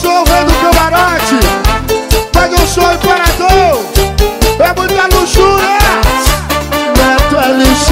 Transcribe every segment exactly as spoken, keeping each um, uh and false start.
sou o rei do camarote, mas eu sou o imperador. É muita luxúria. Neto L X.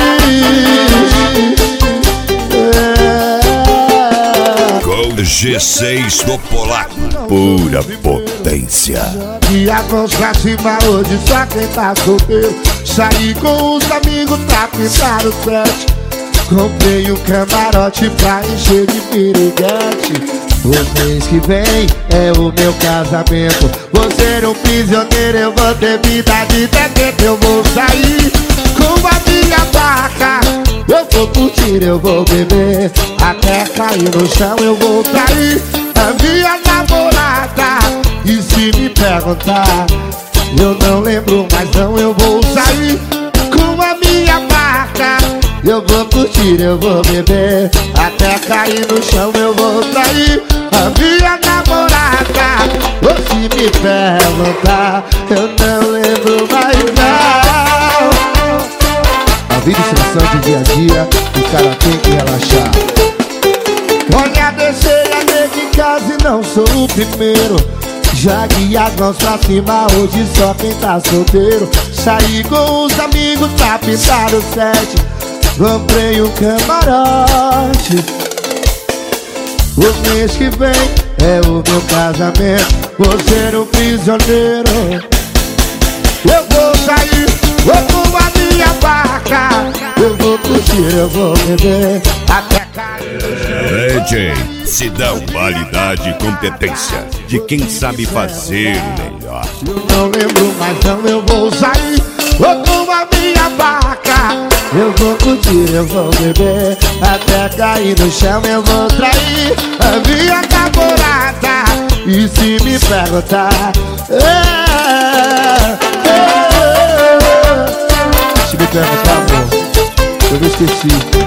G seis do Polaco, pura potência. E a mãos pra cima hoje só quem tá solteiro. Saí com os amigos pra pintar o set. Comprei um camarote pra encher de piriguete. O mês que vem é o meu casamento. Vou ser um prisioneiro, eu vou ter vida de decreto. Eu vou sair com a minha barca, eu vou curtir, eu vou beber, até cair no chão eu vou trair a minha namorada. E se me perguntar, eu não lembro mais não. Eu vou sair com a minha barca, eu vou curtir, eu vou beber, até cair no chão eu vou trair a minha namorada. Ou se me perguntar, eu não lembro mais não. A vida e situação de dia a dia, o cara tem que relaxar. Olha, deixei a nega em casa e não sou o primeiro. Já que as mãos pra cima, hoje só quem tá solteiro. Saí com os amigos pra pintar o set. Comprei um camarote. O mês que vem é o meu casamento. Vou ser um prisioneiro. Eu vou sair, vou com a minha barca, eu vou curtir, eu vou beber, até cair. É, gente, se dá qualidade e competência de quem sabe fazer o melhor. Eu não lembro mais não, eu vou sair, vou com a minha barca, eu vou curtir, eu vou beber, até cair no chão eu vou trair a minha namorada. E se me perguntar, é, é, se me perguntar, amor, eu me esqueci.